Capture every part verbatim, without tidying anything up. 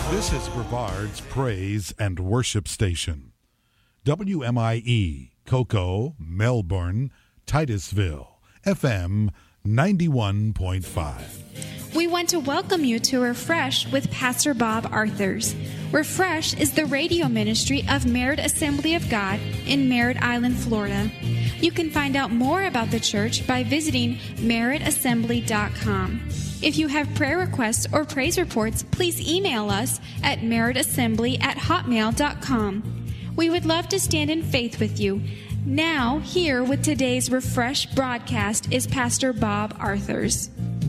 This is Brevard's Praise and Worship Station. W M I E, Cocoa, Melbourne, Titusville, F M ninety-one point five. We want to welcome you to Refresh with Pastor Bob Arthurs. Refresh is the radio ministry of Merritt Assembly of God in Merritt Island, Florida. You can find out more about the church by visiting merritt assembly dot com. If you have prayer requests or praise reports, please email us at merritt assembly at hotmail dot com. We would love to stand in faith with you. Now, here with today's Refresh broadcast is Pastor Bob Arthurs.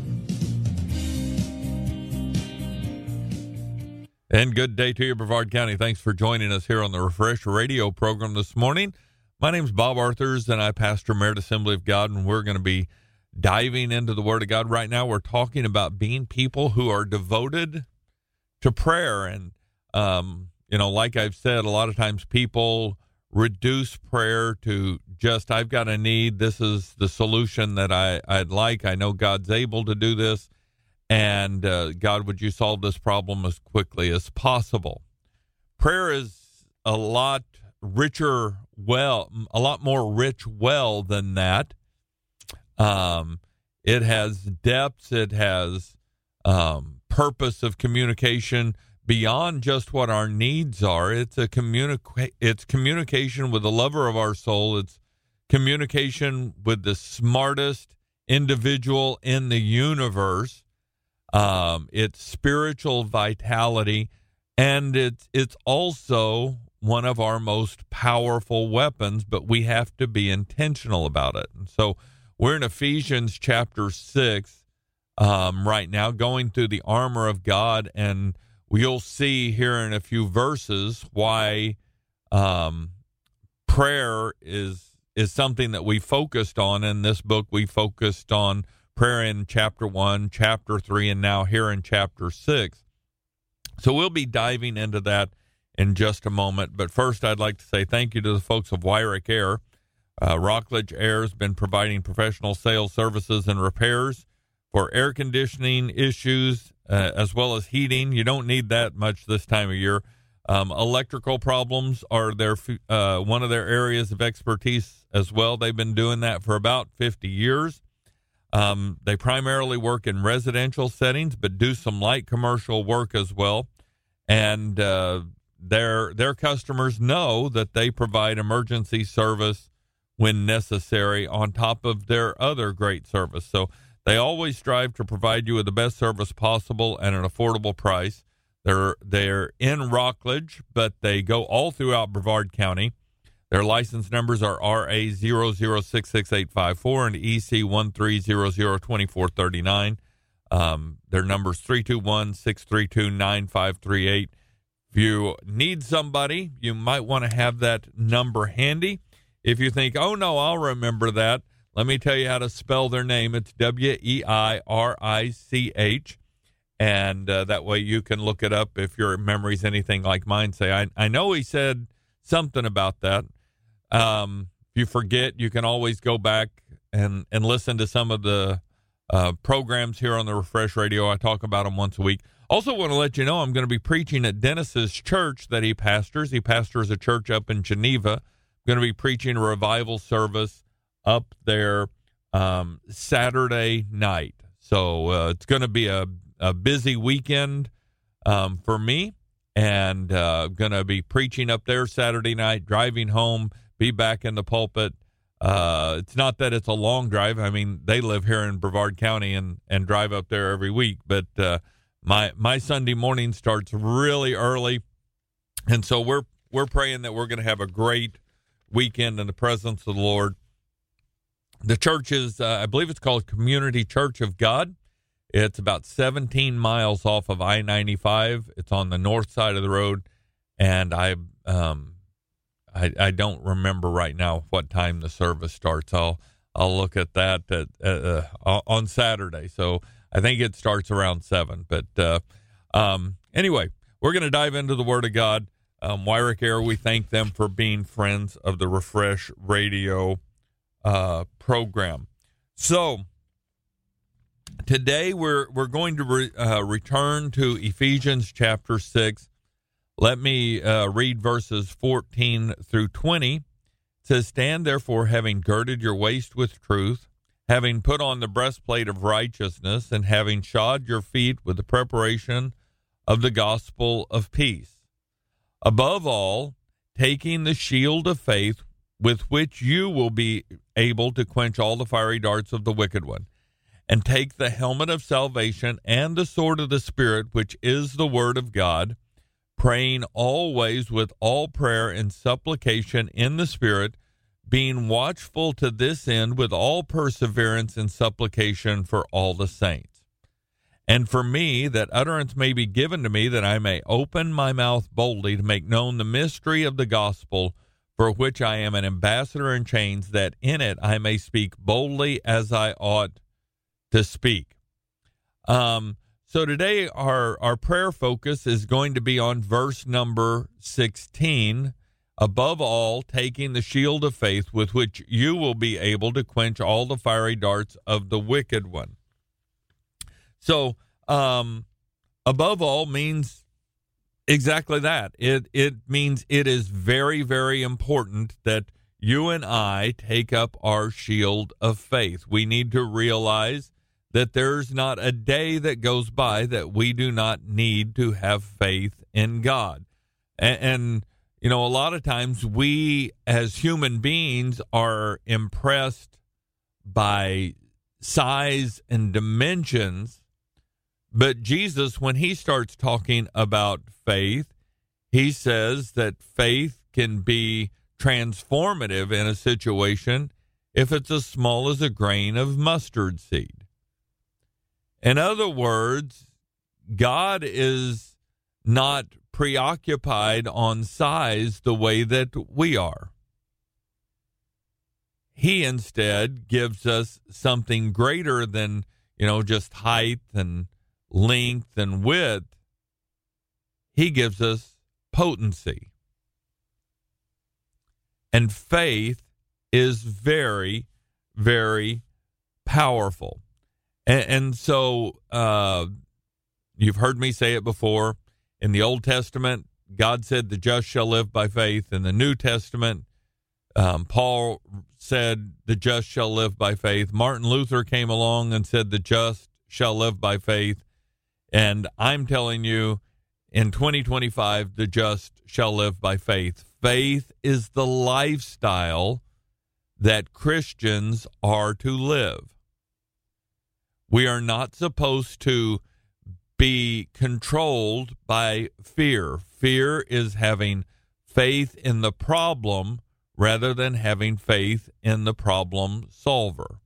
And good day to you, Brevard County. Thanks for joining us here on the Refresh radio program this morning. My name's Bob Arthurs, and I pastor Merritt Assembly of God, and we're going to be diving into the Word of God. Right now, we're talking about being people who are devoted to prayer. And, um, you know, like I've said, a lot of times people reduce prayer to just, I've got a need. This is the solution that I, I'd like. I know God's able to do this. And uh, God, would you solve this problem as quickly as possible? Prayer is a lot richer well, a lot more rich well than that. Um, it has depths. It has um, purpose of communication beyond just what our needs are. It's a communica- It's communication with the lover of our soul. It's communication with the smartest individual in the universe. Um, it's spiritual vitality, and it's it's also one of our most powerful weapons, but we have to be intentional about it. And so we're in Ephesians chapter six um, right now, going through the armor of God, and you'll see here in a few verses why um, prayer is is something that we focused on in this book. We focused on prayer in chapter one, chapter three, and now here in chapter six. So we'll be diving into that in just a moment. But first, I'd like to say thank you to the folks of Wyrick Air. Uh, Rockledge Air has been providing professional sales services and repairs for air conditioning issues uh, as well as heating. You don't need that much this time of year. Um, electrical problems are their uh, one of their areas of expertise as well. They've been doing that for about fifty years. Um, they primarily work in residential settings, but do some light commercial work as well. And uh, their their customers know that they provide emergency service when necessary on top of their other great service. So they always strive to provide you with the best service possible at an affordable price. They're they're in Rockledge, but they go all throughout Brevard County. Their license numbers are R A zero zero six six eight five four and E C one three zero zero two four three nine. Um, their number's three two one, six three two, nine five three eight. If you need somebody, you might want to have that number handy. If you think, oh, no, I'll remember that, let me tell you how to spell their name. It's W E I R I C H. And uh, that way you can look it up if your memory's anything like mine. Say, I, I know he said something about that. Um, if you forget, you can always go back and, and listen to some of the uh, programs here on the Refresh Radio. I talk about them once a week. Also want to let you know I'm going to be preaching at Dennis's church that he pastors. He pastors a church up in Geneva. I'm going to be preaching a revival service up there um, Saturday night. So uh, it's going to be a, a busy weekend um, for me, and uh, going to be preaching up there Saturday night, driving home, be back in the pulpit. Uh, it's not that it's a long drive. I mean, they live here in Brevard County and, and drive up there every week. But uh, my my Sunday morning starts really early, and so we're we're praying that we're going to have a great weekend in the presence of the Lord. The church is, uh, I believe it's called Community Church of God. It's about seventeen miles off of I ninety-five. It's on the north side of the road, and I um. I, I don't remember right now what time the service starts. I'll I'll look at that at, uh, on Saturday. So I think it starts around seven. But uh, um, anyway, we're going to dive into the Word of God. Um, Wyrick Air, we thank them for being friends of the Refresh Radio uh, program. So Today we're we're going to re, uh, return to Ephesians chapter six. Let me uh, read verses fourteen through twenty. It says, "Stand therefore, having girded your waist with truth, having put on the breastplate of righteousness, and having shod your feet with the preparation of the gospel of peace. Above all, taking the shield of faith, with which you will be able to quench all the fiery darts of the wicked one. And take the helmet of salvation and the sword of the Spirit, which is the word of God, praying always with all prayer and supplication in the Spirit, being watchful to this end with all perseverance and supplication for all the saints. And for me, that utterance may be given to me, that I may open my mouth boldly to make known the mystery of the gospel, for which I am an ambassador in chains, that in it I may speak boldly as I ought to speak." Um, so today our, our prayer focus is going to be on verse number sixteen. "Above all, taking the shield of faith, with which you will be able to quench all the fiery darts of the wicked one." So, um, above all means exactly that. It it means it is very, very important that you and I take up our shield of faith. We need to realize that there's not a day that goes by that we do not need to have faith in God. And, and, you know, a lot of times we as human beings are impressed by size and dimensions, but Jesus, when he starts talking about faith, he says that faith can be transformative in a situation if it's as small as a grain of mustard seed. In other words, God is not preoccupied on size the way that we are. He instead gives us something greater than, you know, just height and length and width. He gives us potency. And faith is very, very powerful. And, and so uh, you've heard me say it before. In the Old Testament, God said the just shall live by faith. In the New Testament, um, Paul said the just shall live by faith. Martin Luther came along and said the just shall live by faith. And I'm telling you, in twenty twenty-five, the just shall live by faith. Faith is the lifestyle that Christians are to live. We are not supposed to be controlled by fear. Fear is having faith in the problem rather than having faith in the problem solver.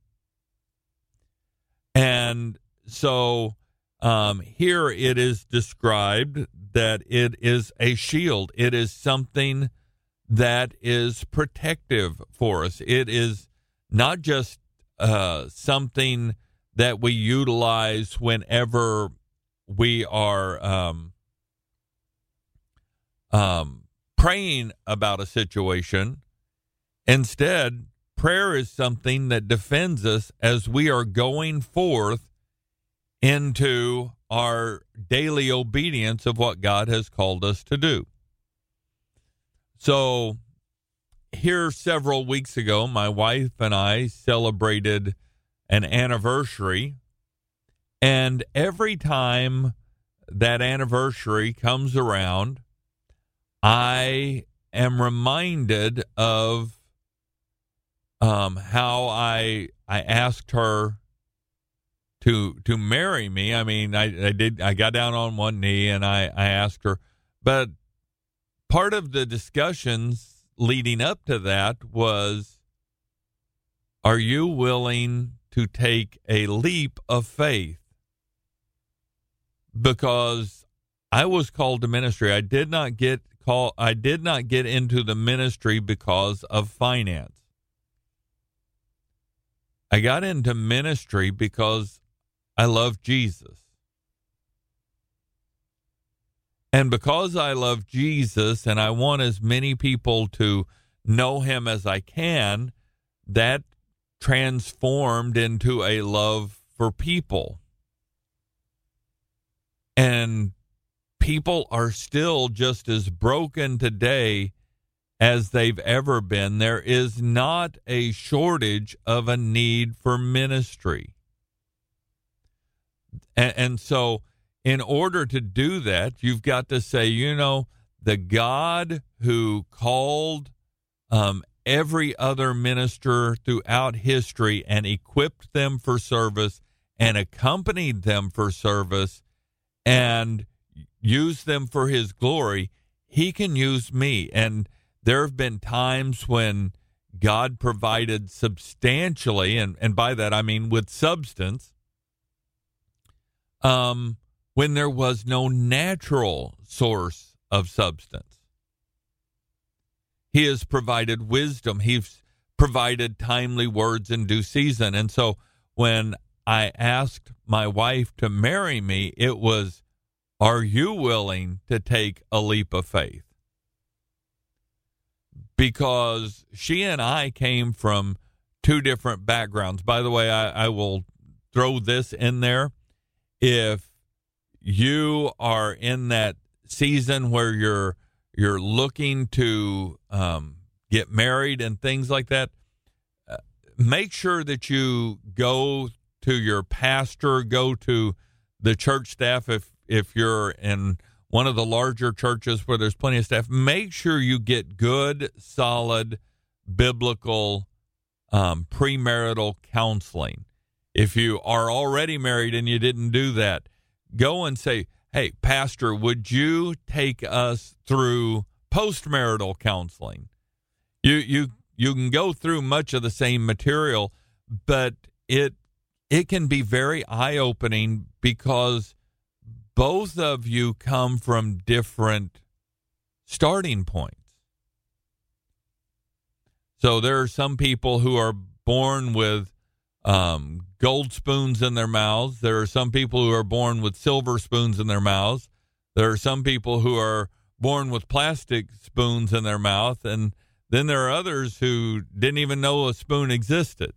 And so um, here it is described that it is a shield. It is something that is protective for us. It is not just uh, something that we utilize whenever we are um, um, praying about a situation. Instead, prayer is something that defends us as we are going forth into our daily obedience of what God has called us to do. So here several weeks ago, my wife and I celebrated an anniversary, and every time that anniversary comes around, I am reminded of um, how I I asked her to to marry me. I mean, I, I did. I got down on one knee and I, I asked her. But part of the discussions leading up to that was, are you willing to take a leap of faith? Because I was called to ministry. I did not get call. I did not get into the ministry because of finance. I got into ministry because I love Jesus. And because I love Jesus and I want as many people to know him as I can, that transformed into a love for people. And people are still just as broken today as they've ever been. There is not a shortage of a need for ministry. And, and so in order to do that, you've got to say, you know, the God who called um, every other minister throughout history and equipped them for service and accompanied them for service and used them for his glory, he can use me. And there have been times when God provided substantially, and, and by that I mean with substance, um, when there was no natural source of substance. He has provided wisdom. He's provided timely words in due season. And so when I asked my wife to marry me, it was, are you willing to take a leap of faith? Because she and I came from two different backgrounds. By the way, I, I will throw this in there. If you are in that season where you're you're looking to um, get married and things like that, uh, make sure that you go to your pastor, go to the church staff. If if you're in one of the larger churches where there's plenty of staff, make sure you get good, solid, biblical um, premarital counseling. If you are already married and you didn't do that, go and say, hey, pastor, would you take us through postmarital counseling? You you you can go through much of the same material, but it it can be very eye-opening because both of you come from different starting points. So there are some people who are born with um, gold spoons in their mouths. There are some people who are born with silver spoons in their mouths. There are some people who are born with plastic spoons in their mouth. And then there are others who didn't even know a spoon existed.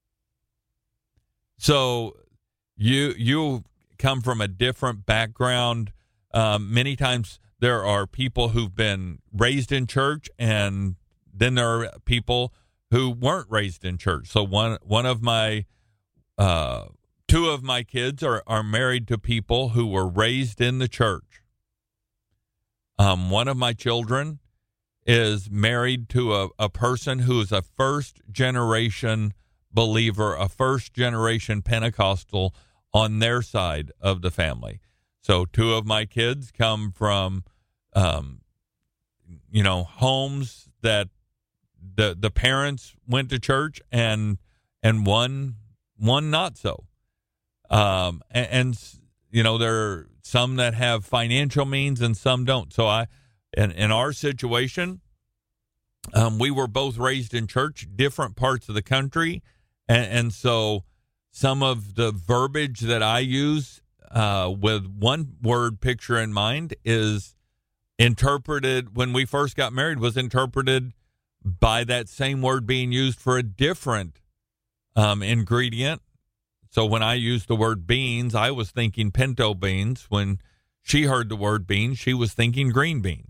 So you you come from a different background. Um, many times there are people who've been raised in church, and then there are people who weren't raised in church. So one one of my uh, two of my kids are are married to people who were raised in the church. Um, one of my children is married to a, a person who is a first generation believer, a first generation Pentecostal on their side of the family. So two of my kids come from, um, you know, homes that the the parents went to church, and and one one not so. Um, and, and you know, there are some that have financial means and some don't. So I, in, in our situation, um, we were both raised in church, different parts of the country, and, and so some of the verbiage that I use uh, with one word picture in mind is interpreted, when we first got married, was interpreted by that same word being used for a different um, ingredient. So when I used the word beans, I was thinking pinto beans. When she heard the word beans, she was thinking green beans.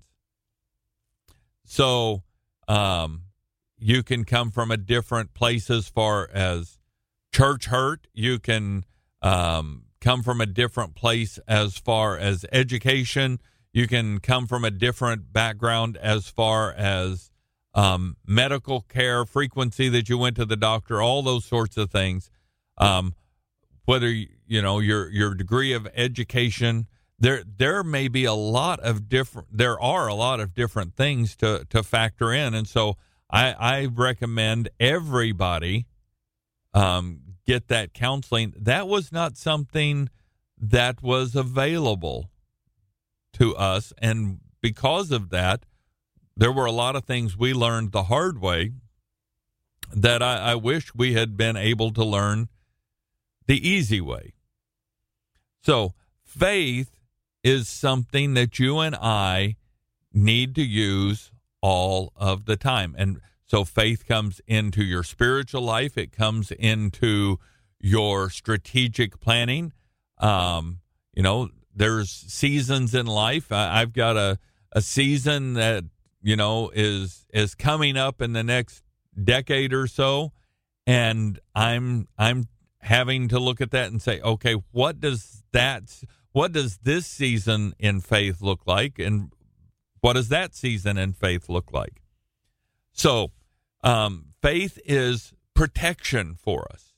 So um, you can come from a different place as far as church hurt. You can um, come from a different place as far as education. You can come from a different background as far as um, medical care, frequency that you went to the doctor, all those sorts of things. Um, whether, you know, your your degree of education, there there may be a lot of different, there are a lot of different things to, to factor in. And so I, I recommend everybody um, get that counseling. That was not something that was available to us. And because of that, there were a lot of things we learned the hard way that I, I wish we had been able to learn the easy way. So faith is something that you and I need to use all of the time. And so faith comes into your spiritual life. It comes into your strategic planning. Um, you know, there's seasons in life. I, I've got a, a season that, you know, is is coming up in the next decade or so, and I'm I'm having to look at that and say, okay, what does that what does this season in faith look like, and what does that season in faith look like? So, um, faith is protection for us.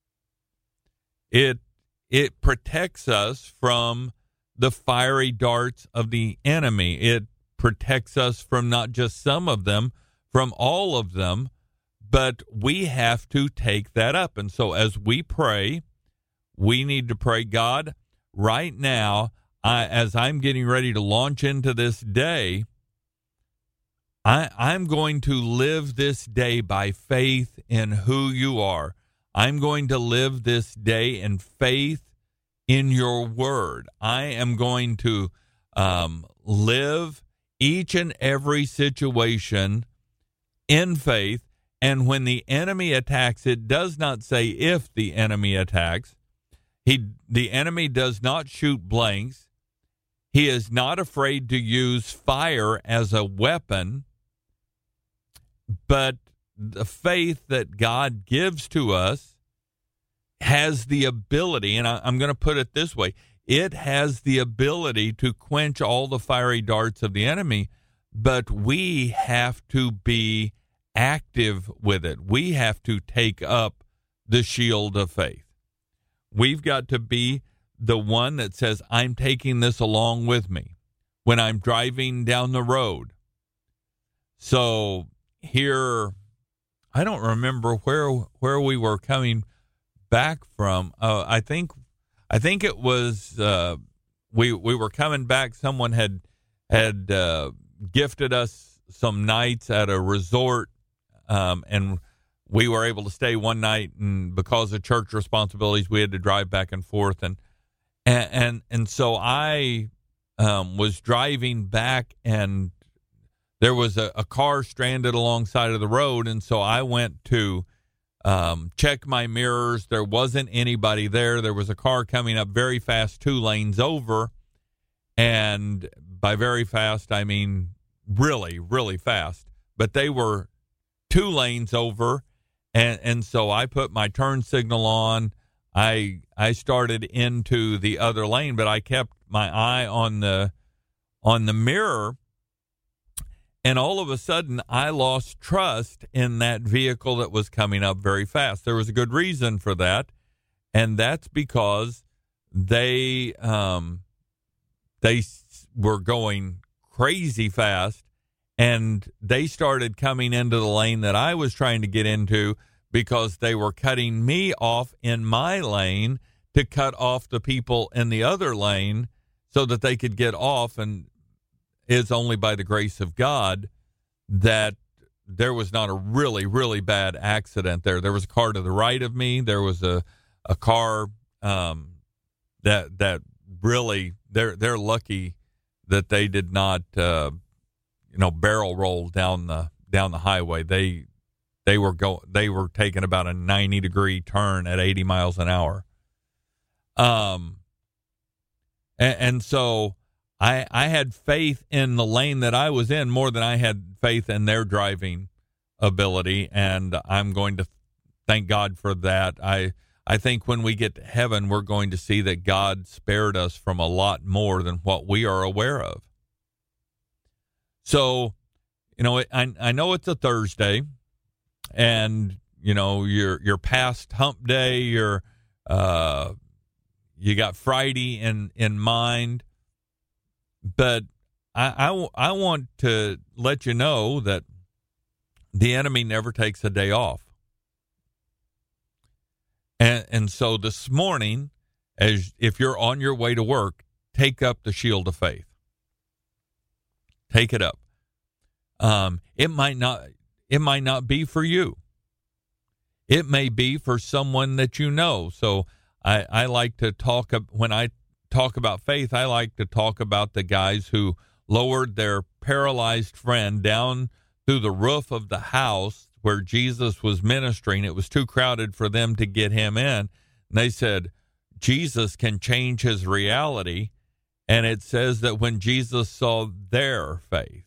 It it protects us from the fiery darts of the enemy. It protects us from not just some of them, from all of them, but we have to take that up. And so as we pray, we need to pray, God, right now, I, as I'm getting ready to launch into this day, I, I'm going to live this day by faith in who you are. I'm going to live this day in faith in your word. I am going to um, live each and every situation in faith. And when the enemy attacks, it does not say if the enemy attacks. He, the enemy does not shoot blanks. He is not afraid to use fire as a weapon. But the faith that God gives to us has the ability, and I, I'm going to put it this way, it has the ability to quench all the fiery darts of the enemy, but we have to be active with it. We have to take up the shield of faith. We've got to be the one that says, I'm taking this along with me when I'm driving down the road. So here, I don't remember where where we were coming back from. Uh, I think I think it was uh, we we were coming back. Someone had had uh, gifted us some nights at a resort, um, and we were able to stay one night. And because of church responsibilities, we had to drive back and forth. And and and, and so I um, was driving back, and there was a, a car stranded alongside of the road, and so I went to um, check my mirrors. There wasn't anybody there. There was a car coming up very fast, two lanes over, and by very fast, I mean really, really fast. But they were two lanes over, and, and so I put my turn signal on. I I started into the other lane, but I kept my eye on the on the mirror. And all of a sudden, I lost trust in that vehicle that was coming up very fast. There was a good reason for that, and that's because they um, they were going crazy fast, and they started coming into the lane that I was trying to get into because they were cutting me off in my lane to cut off the people in the other lane so that they could get off. And it's only by the grace of God that there was not a really, really bad accident there. There was a car to the right of me. There was a, a car um, that that really, they're they're lucky that they did not, uh, you know, barrel roll down the down the highway. They they were go they were taking about a ninety degree turn at eighty miles an hour. Um, and, and so. I, I had faith in the lane that I was in more than I had faith in their driving ability, and I'm going to thank God for that. I I think when we get to heaven, we're going to see that God spared us from a lot more than what we are aware of. So, you know, I I know it's a Thursday, and you know you're you're past Hump Day. You're uh you got Friday in in mind. But I, I, I want to let you know that the enemy never takes a day off. And, and so this morning, as if you're on your way to work, take up the shield of faith. Take it up. Um, it might not, it might not be for you. It may be for someone that you know. So I, I like to talk, when I talk about faith, I like to talk about the guys who lowered their paralyzed friend down through the roof of the house where Jesus was ministering. It was too crowded for them to get him in. And they said, Jesus can change his reality. And it says that when Jesus saw their faith,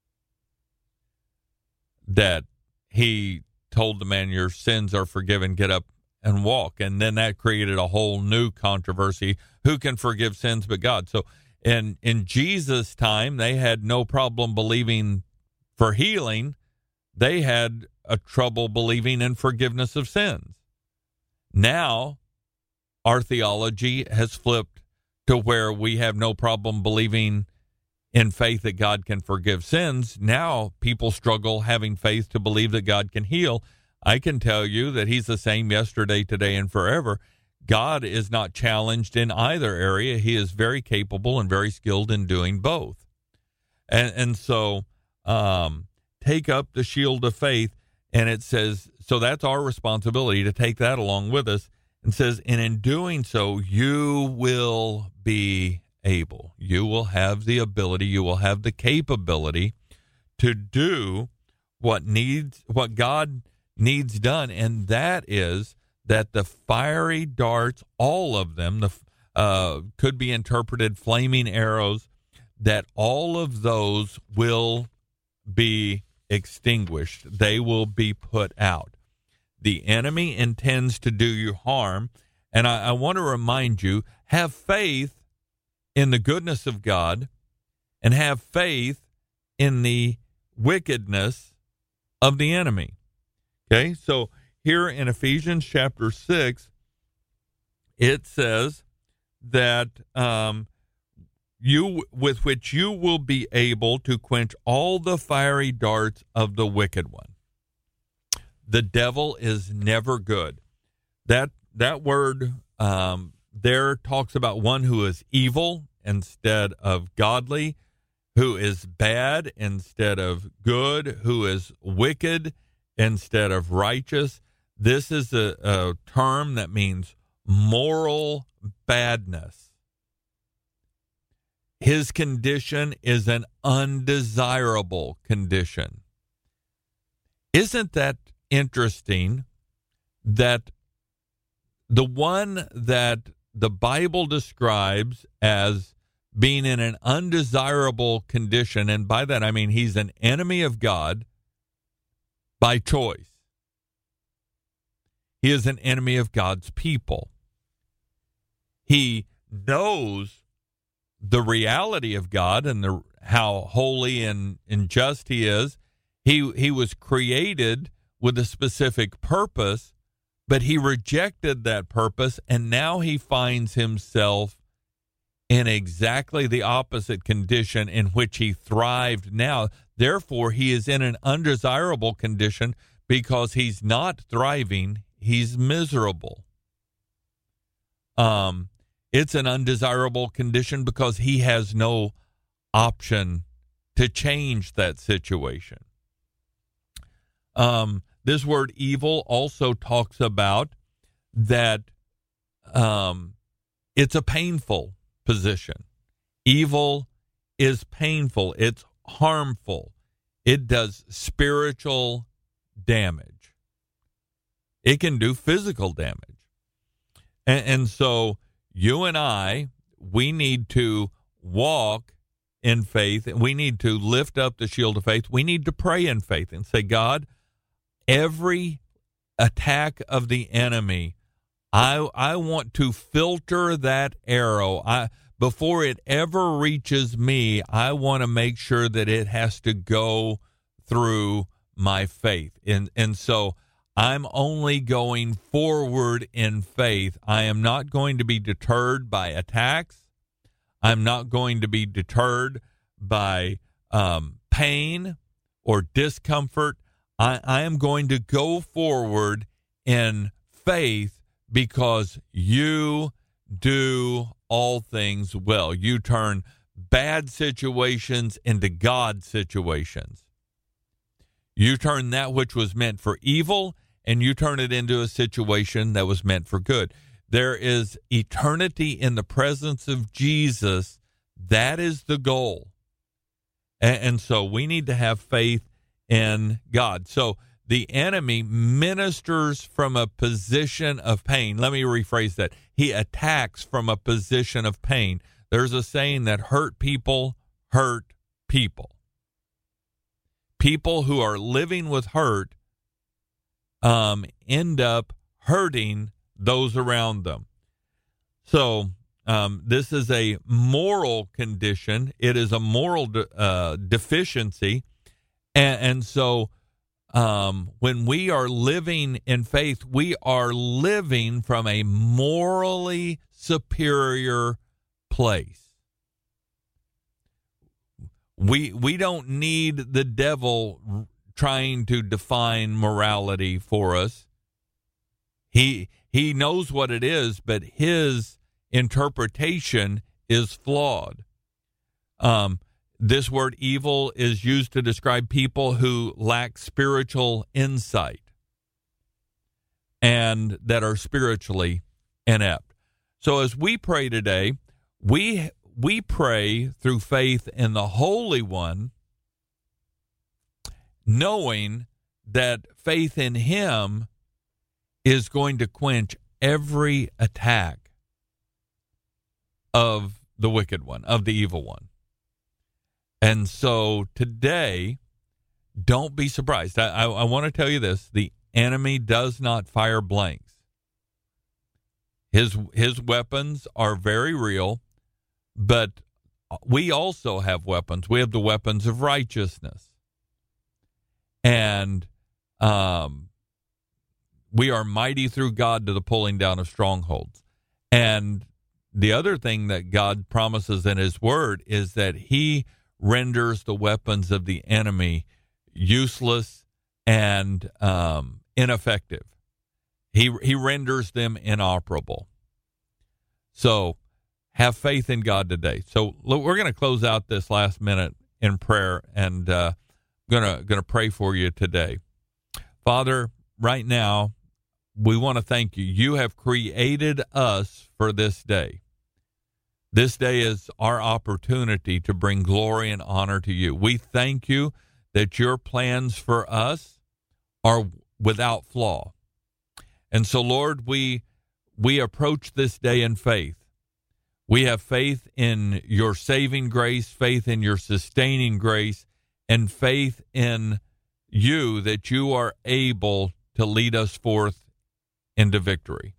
that he told the man, your sins are forgiven, get up and walk. And then that created a whole new controversy. Who can forgive sins but God? So in, in Jesus' time, they had no problem believing for healing. They had a trouble believing in forgiveness of sins. Now, our theology has flipped to where we have no problem believing in faith that God can forgive sins. Now people struggle having faith to believe that God can heal. I can tell you that he's the same yesterday, today, and forever. God is not challenged in either area. He is very capable and very skilled in doing both. And, and so um, take up the shield of faith, and it says, so that's our responsibility to take that along with us. And says, and in doing so, you will be able, you will have the ability, you will have the capability to do what needs, what God needs done. And that is that the fiery darts, all of them, the uh, could be interpreted flaming arrows, that all of those will be extinguished. They will be put out. The enemy intends to do you harm, and I, I want to remind you, have faith in the goodness of God and have faith in the wickedness of the enemy. Okay, so here in Ephesians chapter six, it says that um, you with which you will be able to quench all the fiery darts of the wicked one. The devil is never good. That that word um, there talks about one who is evil instead of godly, who is bad instead of good, who is wicked instead of righteous. This is a, a term that means moral badness. His condition is an undesirable condition. Isn't that interesting that the one that the Bible describes as being in an undesirable condition, and by that I mean he's an enemy of God by choice. He is an enemy of God's people. He knows the reality of God and the how holy and, and just he is. He he was created with a specific purpose, but he rejected that purpose, and now he finds himself in exactly the opposite condition in which he thrived now. Therefore, he is in an undesirable condition because he's not thriving, he's miserable. Um, it's an undesirable condition because he has no option to change that situation. Um, this word evil also talks about that um, it's a painful position. Evil is painful. It's harmful. It does spiritual damage. It can do physical damage. And, and so you and I, we need to walk in faith. We need to lift up the shield of faith. We need to pray in faith and say, God, every attack of the enemy, I I want to filter that arrow. I before it ever reaches me, I want to make sure that it has to go through my faith. And and so I'm only going forward in faith. I am not going to be deterred by attacks. I'm not going to be deterred by um, pain or discomfort. I, I am going to go forward in faith because you do all things well. You turn bad situations into God situations. You turn that which was meant for evil and you turn it into a situation that was meant for good. There is eternity in the presence of Jesus. That is the goal. And, and so we need to have faith in God. So the enemy ministers from a position of pain. Let me rephrase that. He attacks from a position of pain. There's a saying that hurt people hurt people. People who are living with hurt um, end up hurting those around them. So um, this is a moral condition. It is a moral de- uh, deficiency. And, and so um, when we are living in faith, we are living from a morally superior place. We we don't need the devil trying to define morality for us. He he knows what it is, but his interpretation is flawed. Um, this word evil is used to describe people who lack spiritual insight and that are spiritually inept. So as we pray today, we we pray through faith in the Holy One, knowing that faith in him is going to quench every attack of the wicked one, of the evil one. And so today, don't be surprised. I, I, I want to tell you this. The enemy does not fire blanks. His, his weapons are very real, but we also have weapons. We have the weapons of righteousness. And um, we are mighty through God to the pulling down of strongholds. And the other thing that God promises in his word is that he renders the weapons of the enemy useless and um, ineffective. He he renders them inoperable. So have faith in God today. So look, we're going to close out this last minute in prayer, and uh, I'm going to going to pray for you today. Father, right now, we want to thank you. You have created us for this day. This day is our opportunity to bring glory and honor to you. We thank you that your plans for us are without flaw. And so, Lord, we we approach this day in faith. We have faith in your saving grace, faith in your sustaining grace, and faith in you that you are able to lead us forth into victory.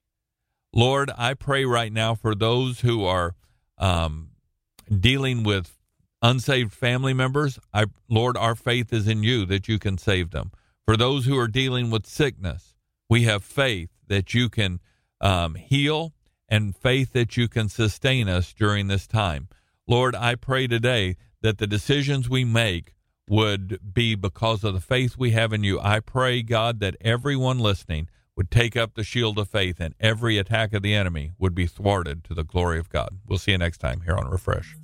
Lord, I pray right now for those who are um, dealing with unsaved family members. I, Lord, our faith is in you that you can save them. For those who are dealing with sickness, we have faith that you can um, heal and faith that you can sustain us during this time. Lord, I pray today that the decisions we make would be because of the faith we have in you. I pray, God, that everyone listening would take up the shield of faith and every attack of the enemy would be thwarted to the glory of God. We'll see you next time here on Refresh.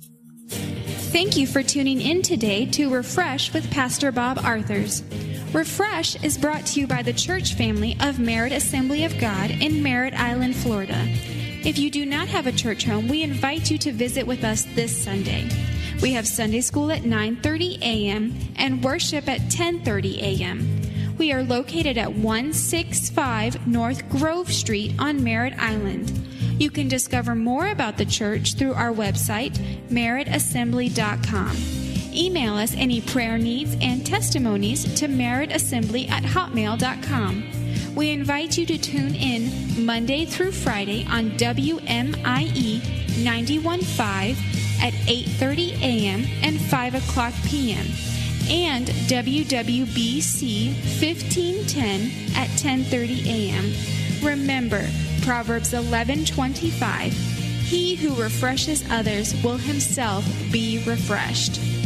Thank you for tuning in today to Refresh with Pastor Bob Arthurs. Refresh is brought to you by the church family of Merritt Assembly of God in Merritt Island, Florida. If you do not have a church home, we invite you to visit with us this Sunday. We have Sunday school at nine thirty a.m. and worship at ten thirty a.m. We are located at one sixty-five North Grove Street on Merritt Island. You can discover more about the church through our website, merritt assembly dot com. Email us any prayer needs and testimonies to merrittassembly at hotmail dot com. We invite you to tune in Monday through Friday on W M I E ninety-one point five at eight thirty a.m. and five o'clock p.m. and W W B C fifteen ten at ten thirty a.m. Remember, Proverbs eleven twenty-five, he who refreshes others will himself be refreshed.